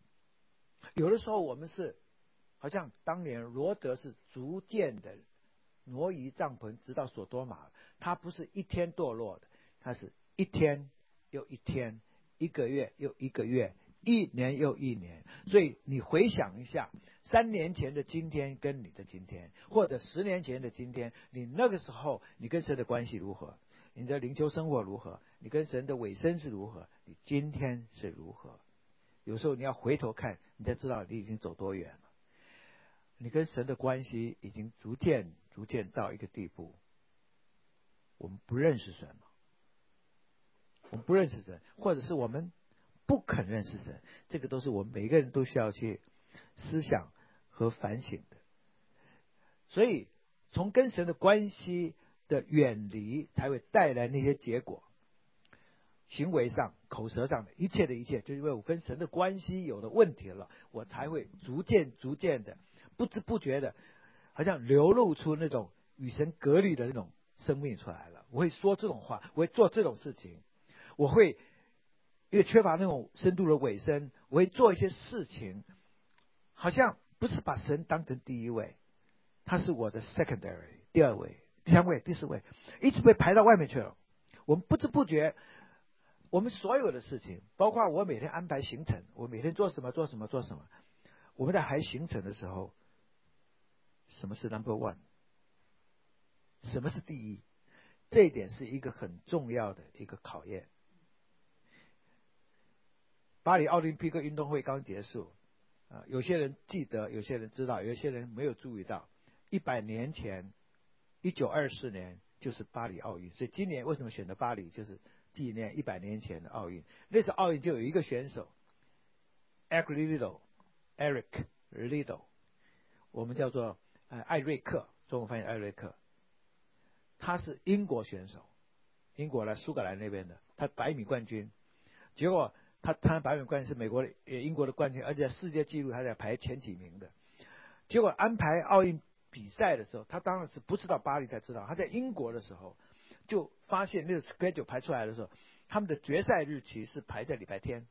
有的时候我们是好像当年罗德是逐渐的挪移帐篷直到索多玛，他不是一天堕落的，他是一天又一天，一个月又一个月，一年又一年。所以你回想一下，三年前的今天跟你的今天，或者十年前的今天，你那个时候你跟神的关系如何？你的灵修生活如何？你跟神的委身是如何？你今天是如何？有时候你要回头看，你才知道你已经走多远了。你跟神的关系已经逐渐逐渐到一个地步，我们不认识神了，我们不认识神，或者是我们不肯认识神，这个都是我们每个人都需要去思想和反省的。所以从跟神的关系的远离，才会带来那些结果，行为上、口舌上的一切的一切，就是因为我跟神的关系有了问题了，我才会逐渐逐渐的不知不觉的，好像流露出那种与神隔离的那种生命出来了。我会说这种话，我会做这种事情，我会因为缺乏那种深度的委身，我会做一些事情，好像不是把神当成第一位，他是我的 secondary 第二位、第三位、第四位，一直被排到外面去了。我们不知不觉，我们所有的事情，包括我每天安排行程，我每天做什么做什么做什么，我们在排行程的时候，什么是 number one， 什么是第一，这一点是一个很重要的一个考验。巴黎奥林匹克运动会刚结束，啊，有些人记得，有些人知道，有些人没有注意到。一百年前，一九二四年就是巴黎奥运，所以今年为什么选择巴黎，就是纪念一百年前的奥运。那次奥运就有一个选手 ，Eric Liddell，Eric Liddell， 我们叫做呃艾瑞克，中文翻译艾瑞克，他是英国选手，英国的苏格兰那边的，他百米冠军，结果。他他百米冠军是美国的、英国的冠军，而且世界纪录还在排前几名的。结果安排奥运比赛的时候，他当然是不知道巴黎才知道。他在英国的时候，就发现那个 schedule 排出来的时候，他们的决赛日期是排在礼拜天。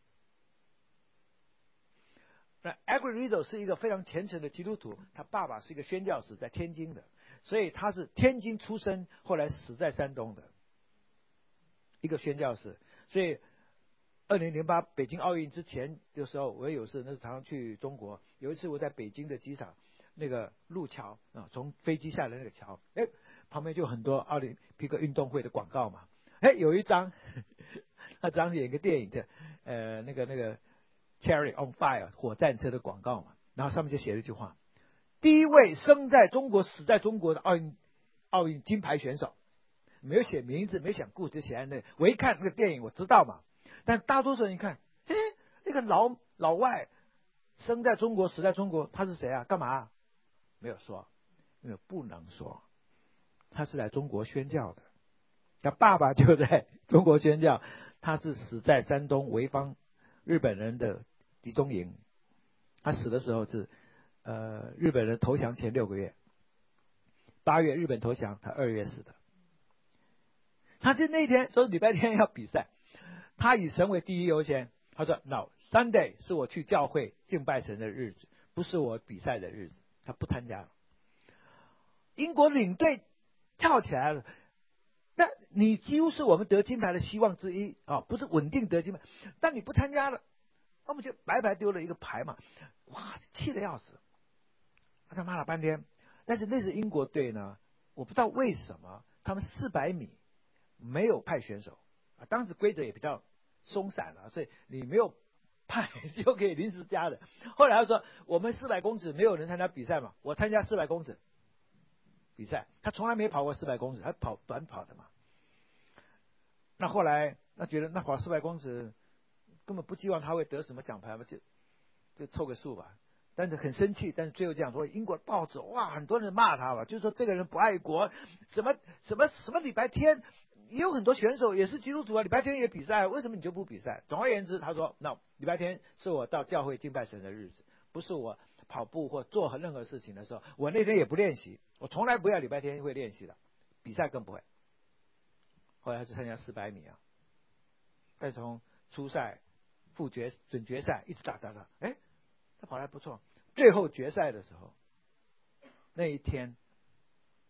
那 Eric Liddell 是一个非常虔诚的基督徒，他爸爸是一个宣教士，在天津的，所以他是天津出生，后来死在山东的一个宣教士，所以。二零零八北京奥运之前的时候，我也有事，那时常常去中国。有一次我在北京的机场，那个路桥啊，从飞机下来那个桥，哎，旁边就很多奥林匹克运动会的广告嘛。哎，有一张，那张演一个电影的，呃，那个那个 Cherry on Fire 火战车的广告嘛，然后上面就写了一句话：第一位生在中国、死在中国的奥运奥运金牌选手，没有写名字，没有写故事，就写在那。我一看那个电影，我知道嘛。但大多数人一看，嘿，那个老老外生在中国死在中国，他是谁啊？干嘛？没有说，因为不能说，他是来中国宣教的，他爸爸就在中国宣教，他是死在山东潍坊日本人的集中营，他死的时候是呃日本人投降前六个月，八月日本投降，他二月死的。他就那天说礼拜天要比赛。他以神为第一优先，他说 No Sunday 是我去教会敬拜神的日子，不是我比赛的日子，他不参加了。英国领队跳起来了，那你几乎是我们得金牌的希望之一啊，不是稳定得金牌，但你不参加了，我们就白白丢了一个牌嘛，哇，气得要死，他骂了半天。但是那是英国队呢，我不知道为什么他们四百米没有派选手啊，当时规则也比较松散了，所以你没有派就可以临时加的。后来他说我们四百公尺没有人参加比赛嘛，我参加四百公尺比赛，他从来没跑过四百公尺，他跑短跑的嘛。那后来那觉得那跑四百公尺根本不寄望他会得什么奖牌嘛，就就凑个数吧。但是很生气，但是最后这样说，英国报纸哇，很多人骂他吧，就说这个人不爱国，什么什么什么礼拜天也有很多选手也是基督徒啊，礼拜天也比赛，为什么你就不比赛？总而言之，他说，那礼拜天是我到教会敬拜神的日子，不是我跑步或做任何事情的时候，我那天也不练习，我从来不要礼拜天会练习的，比赛更不会。后来就参加四百米啊，再从初赛、复决、准决赛一直打打打，哎，他跑得还不错。最后决赛的时候，那一天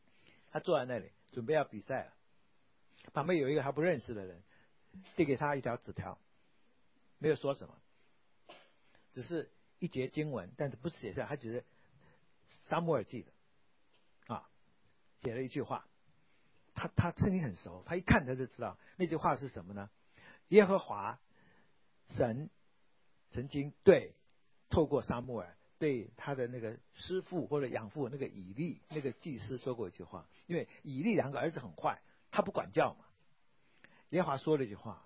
他坐在那里准备要比赛了，旁边有一个他不认识的人递给他一条纸条，没有说什么，只是一节经文，但是不是写下，他只是撒母耳记的啊，写了一句话。他他声音很熟，他一看他就知道那句话是什么呢？耶和华神曾经对透过撒母耳对他的那个师父或者养父那个以利那个祭司说过一句话，因为以利两个儿子很坏，他不管教嘛。耶和华说了一句话：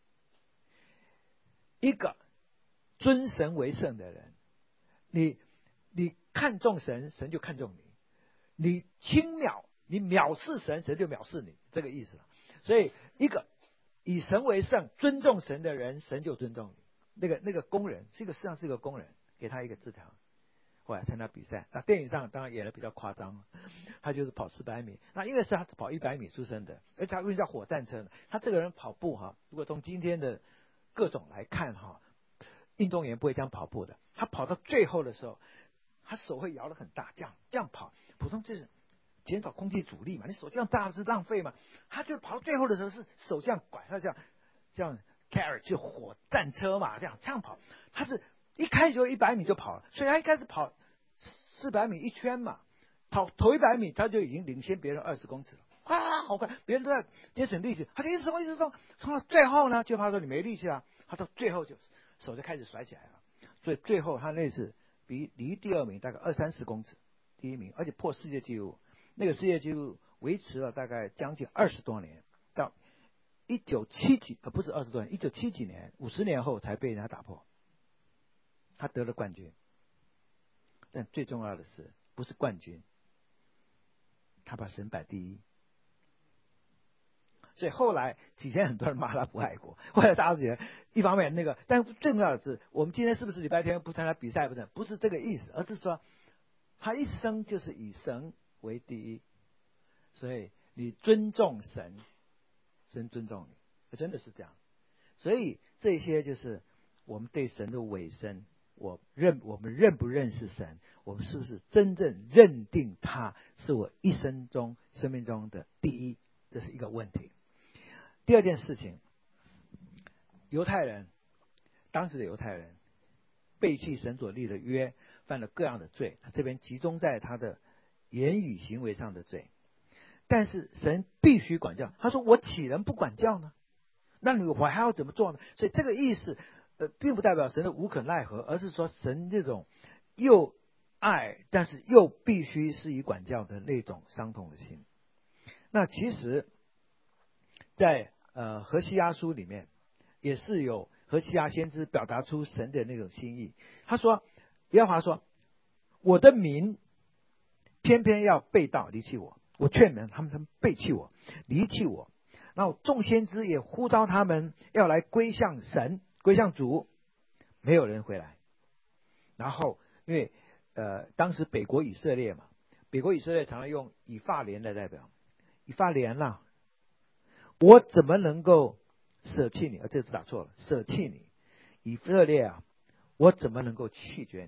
一个尊神为圣的人，你你看重神，神就看重你；你轻藐你藐视神，神就藐视你，这个意思了。所以一个以神为圣、尊重神的人，神就尊重你。那个那个工人，这个实际上是一个工人，给他一个字条，后来参加比赛。那电影上当然演的比较夸张，他就是跑四百米。那因为是他跑一百米出身的，而且他为什么叫火战车呢？他这个人跑步哈，如果从今天的各种来看哈，运动员不会这样跑步的。他跑到最后的时候，他手会摇得很大，这样这样跑，普通就是减少空气阻力嘛，你手这样大不是浪费嘛？他就跑到最后的时候是手这样拐，他这样这样 carry 就火战车嘛，这样这样跑。他是一开始就一百米就跑了，所以他一开始跑四百米一圈嘛，跑头一百米他就已经领先别人二十公尺了，啊，好快！别人都在节省力气，他就一直冲一直冲，冲到最后呢，就怕说你没力气了，他到最后就手就开始甩起来了，所以最后他那次比离第二名大概二三十公尺，第一名，而且破世界纪录。那个世界纪录维持了大概将近二十多年，到一九七几呃不是二十多年，一九七几年，五十年后才被人家打破。他得了冠军，但最重要的是不是冠军，他把神摆第一。所以后来以前很多人骂他不爱国，后来大家都觉得一方面那个，但最重要的是，我们今天是不是礼拜天不参加比赛？不是，不是这个意思，而是说他一生就是以神为第一，所以你尊重神，神尊重你，真的是这样。所以这些就是我们对神的委身，我认我们认不认识神，我们是不是真正认定他是我一生中生命中的第一，这是一个问题。第二件事情，犹太人当时的犹太人背弃神所立的约，犯了各样的罪，他这边集中在他的言语行为上的罪，但是神必须管教。他说：“我岂能不管教呢？那你我还要怎么做呢？”所以这个意思，呃，并不代表神的无可奈何，而是说神这种又爱，但是又必须施以管教的那种伤痛的心。那其实，在呃何西阿书里面，也是有何西阿先知表达出神的那种心意。他说：“耶和华说，我的民偏偏要背道离弃我，我劝人，他们他们背弃我，离弃我。然后众先知也呼召他们要来归向神，归向主，没有人回来。然后因为呃当时北国以色列嘛，北国以色列常常用以法莲来代表，以法莲啦、啊，我怎么能够舍弃你？啊，这次打错了，舍弃你，以色列啊，我怎么能够弃绝你？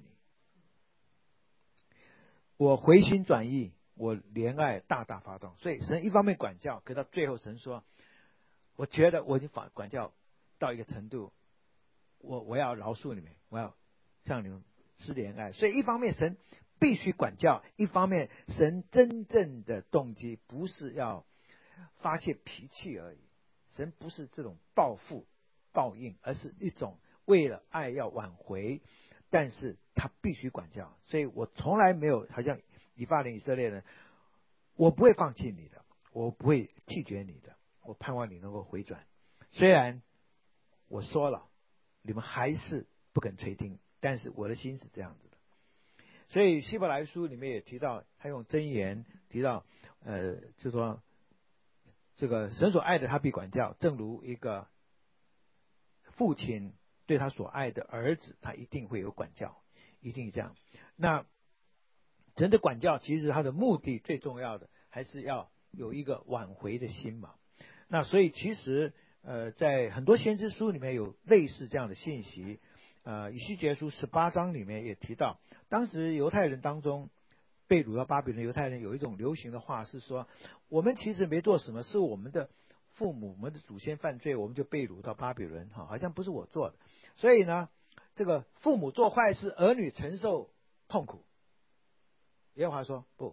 我回心转意，我怜爱大大发动。所以神一方面管教，可到最后神说，我觉得我已经管管教到一个程度，我我要饶恕你们，我要向你们施怜爱。所以一方面神必须管教，一方面神真正的动机不是要发泄脾气而已，神不是这种报复报应，而是一种为了爱要挽回，但是他必须管教。所以我从来没有好像以法莲以色列人，我不会放弃你的，我不会拒绝你的，我盼望你能够回转。虽然我说了你们还是不肯垂听，但是我的心是这样子的。所以希伯来书里面也提到，他用箴言提到呃，就说这个神所爱的他必管教，正如一个父亲对他所爱的儿子，他一定会有管教，一定这样。那神的管教其实他的目的最重要的还是要有一个挽回的心嘛。那所以其实呃，在很多先知书里面有类似这样的信息。呃，以西结书十八章里面也提到，当时犹太人当中被掳到巴比伦，犹太人有一种流行的话是说，我们其实没做什么，是我们的父母、我们的祖先犯罪，我们就被掳到巴比伦，哈，好像不是我做的。所以呢，这个父母做坏事，儿女承受痛苦。耶和华说不，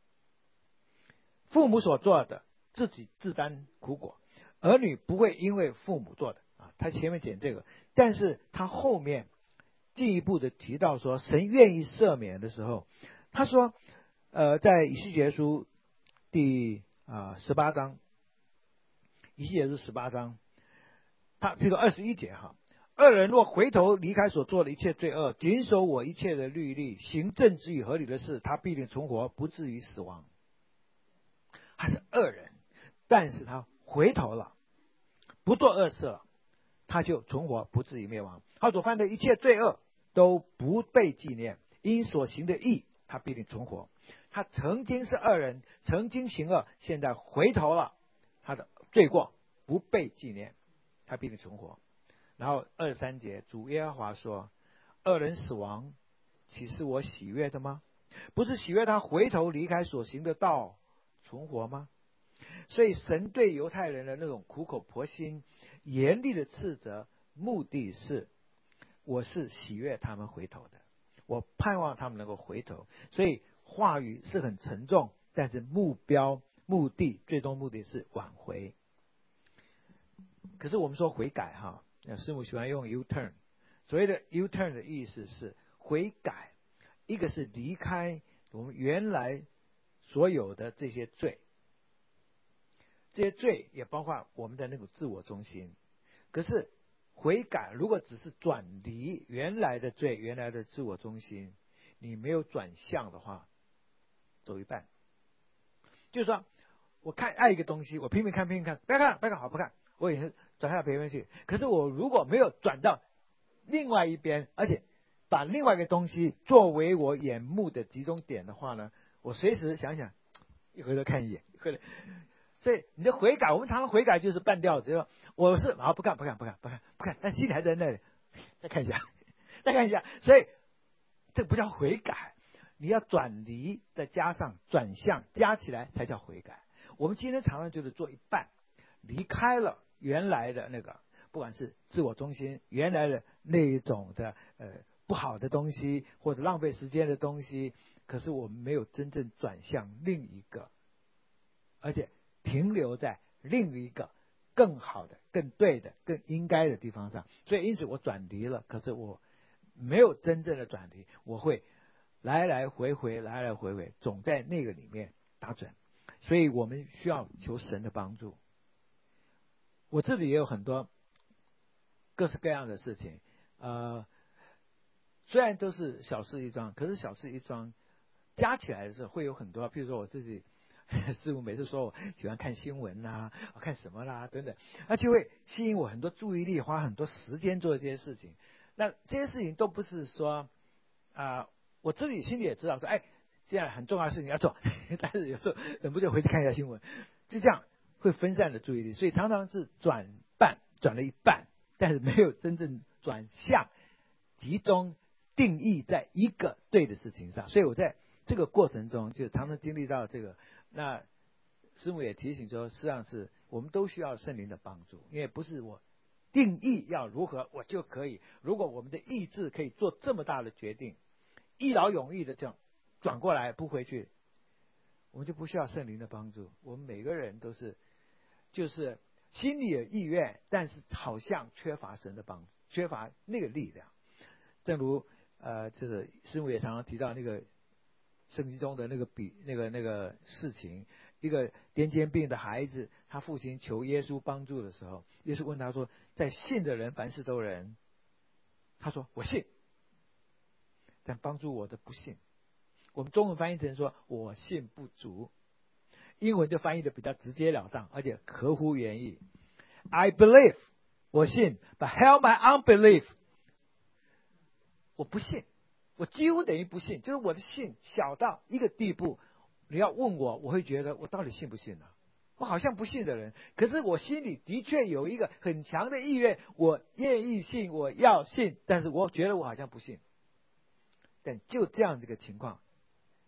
父母所做的自己自担苦果，儿女不会因为父母做的啊。他前面讲这个，但是他后面进一步的提到说，神愿意赦免的时候，他说，呃，在以西结书第啊十八章，以西结书十八章，他譬如二十一节哈，二人若回头离开所做的一切罪恶，谨守我一切的律例，行正直与合理的事，他必定存活，不至于死亡。他是恶人，但是他回头了，不做恶事了，他就存活，不至于灭亡。他所犯的一切罪恶都不被纪念，因所行的义，他必定存活。他曾经是恶人，曾经行恶，现在回头了，他的罪过不被纪念，他必定存活。然后二十三节，主耶和华说：恶人死亡，岂是我喜悦的吗？不是喜悦他回头离开所行的道，存活吗？所以神对犹太人的那种苦口婆心、严厉的斥责，目的是我是喜悦他们回头的，我盼望他们能够回头。所以话语是很沉重，但是目标、目的、最终目的是挽回。可是我们说悔改哈，师母喜欢用 U-turn， 所谓的 U-turn 的意思是悔改，一个是离开我们原来所有的这些罪，这些罪也包括我们的那种自我中心。可是悔改如果只是转离原来的罪、原来的自我中心，你没有转向的话，走一半。就是说，我看爱一个东西，我拼命看拼命看，不要看不要看好不看，我也是转向别边去。可是我如果没有转到另外一边，而且把另外一个东西作为我眼目的集中点的话呢，我随时想想，一回头看一眼，回来。所以你的悔改，我们常常悔改就是半吊子，就我是啊不看不看不看不看不看，但心里还在那里，再看一下，再看一下。所以这不叫悔改，你要转离，再加上转向，加起来才叫悔改。我们今天常常就是做一半，离开了原来的那个，不管是自我中心，原来的那一种的呃不好的东西，或者浪费时间的东西，可是我们没有真正转向另一个，而且停留在另一个更好的、更对的、更应该的地方上。所以因此我转离了，可是我没有真正的转离，我会来来回回来来回回，总在那个里面打转。所以我们需要求神的帮助。我这里也有很多各式各样的事情，呃，虽然都是小事一桩，可是小事一桩加起来的时候会有很多。譬如说我自己师父每次说我喜欢看新闻啦，我看什么啦等等，那就会吸引我很多注意力，花很多时间做这些事情。那这些事情都不是说啊、呃，我自己心里也知道说，哎，这样很重要的事情要做，但是有时候忍不住回去看一下新闻，就这样会分散了注意力，所以常常是转半，转了一半，但是没有真正转向，集中定义在一个对的事情上。所以我在这个过程中就常常经历到这个。那师母也提醒说，实际上是我们都需要圣灵的帮助，因为不是我定义要如何我就可以。如果我们的意志可以做这么大的决定，一劳永逸的这样转过来不回去，我们就不需要圣灵的帮助。我们每个人都是就是心里有意愿，但是好像缺乏神的帮助，缺乏那个力量。正如呃，这个师母也常常提到那个圣经中的那个比那个那个事情，一个癫痫病的孩子，他父亲求耶稣帮助的时候，耶稣问他说：“在信的人凡事都能。”他说：“我信，但帮助我的不信。”我们中文翻译成说：“我信不足。”英文就翻译的比较直截了当，而且合乎原意。I believe， 我信 ，but help my unbelief， 我不信。我几乎等于不信，就是我的信小到一个地步，你要问我，我会觉得我到底信不信呢、啊？我好像不信的人，可是我心里的确有一个很强的意愿，我愿意信，我要信，但是我觉得我好像不信。但就这样这个情况，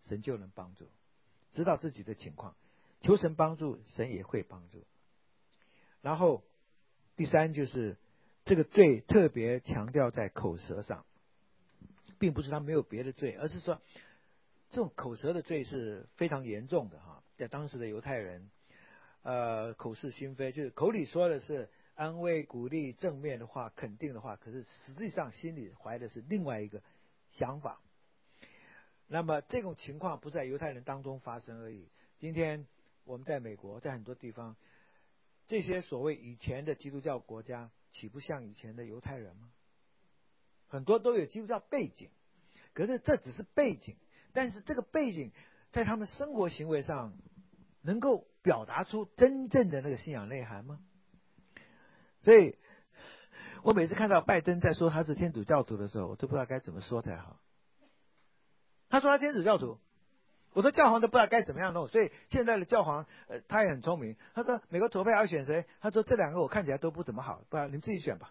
神就能帮助。知道自己的情况，求神帮助，神也会帮助。然后第三就是这个罪特别强调在口舌上，并不是他没有别的罪，而是说这种口舌的罪是非常严重的哈。在当时的犹太人，呃，口是心非，就是口里说的是安慰、鼓励、正面的话、肯定的话，可是实际上心里怀的是另外一个想法。那么这种情况不是在犹太人当中发生而已。今天我们在美国，在很多地方，这些所谓以前的基督教国家，岂不像以前的犹太人吗？很多都有基督教背景，可是这只是背景，但是这个背景在他们生活行为上能够表达出真正的那个信仰内涵吗？所以我每次看到拜登在说他是天主教徒的时候，我都不知道该怎么说才好。他说他天主教徒，我说教皇都不知道该怎么样弄，所以现在的教皇呃他也很聪明，他说美国投票要选谁，他说这两个我看起来都不怎么好，不然你们自己选吧。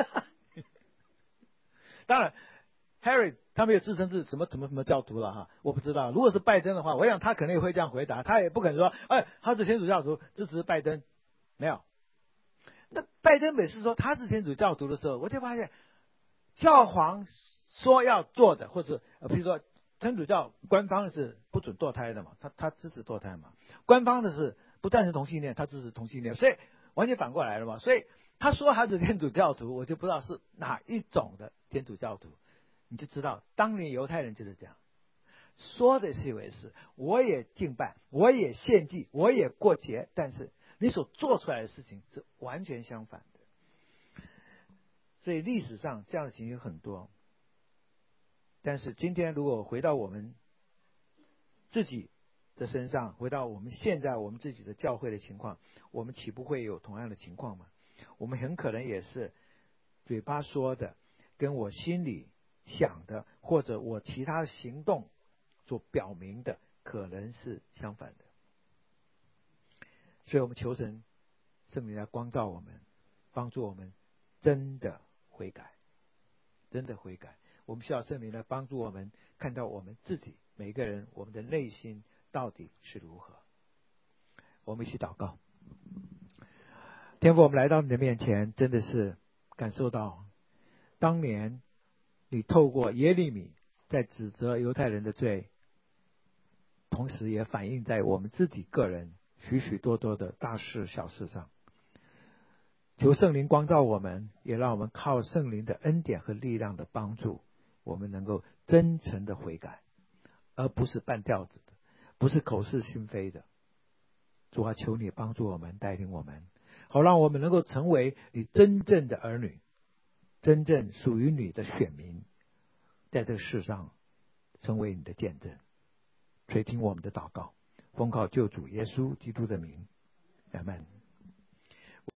当然 Harry 他没有自称是什么什么什么教徒了哈，我不知道。如果是拜登的话，我想他肯定会这样回答，他也不肯说哎他是天主教徒支持拜登，没有。那拜登每次说他是天主教徒的时候，我就发现教皇说要做的，或者呃比如说天主教官方是不准堕胎的嘛，他他支持堕胎嘛，官方的是不赞成同性恋，他支持同性恋，所以完全反过来了嘛。所以他说他是天主教徒，我就不知道是哪一种的天主教徒，你就知道当年犹太人就是这样，说的是一回事，我也敬拜，我也献祭，我也过节，但是你所做出来的事情是完全相反的。所以历史上这样的情形很多。但是今天如果回到我们自己的身上，回到我们现在我们自己的教会的情况，我们岂不会有同样的情况吗？我们很可能也是嘴巴说的跟我心里想的，或者我其他的行动所表明的可能是相反的。所以我们求神圣灵来光照我们，帮助我们真的悔改，真的悔改。我们需要圣灵来帮助我们看到我们自己每一个人，我们的内心到底是如何。我们一起祷告。天父，我们来到你的面前，真的是感受到当年你透过耶利米在指责犹太人的罪，同时也反映在我们自己个人许许多多的大事小事上。求圣灵光照我们，也让我们靠圣灵的恩典和力量的帮助，我们能够真诚的悔改，而不是半吊子的，不是口是心非的。主啊，求你帮助我们，带领我们，好让我们能够成为你真正的儿女，真正属于你的选民，在这个世上成为你的见证。垂听我们的祷告，奉靠救主耶稣基督的名，阿们。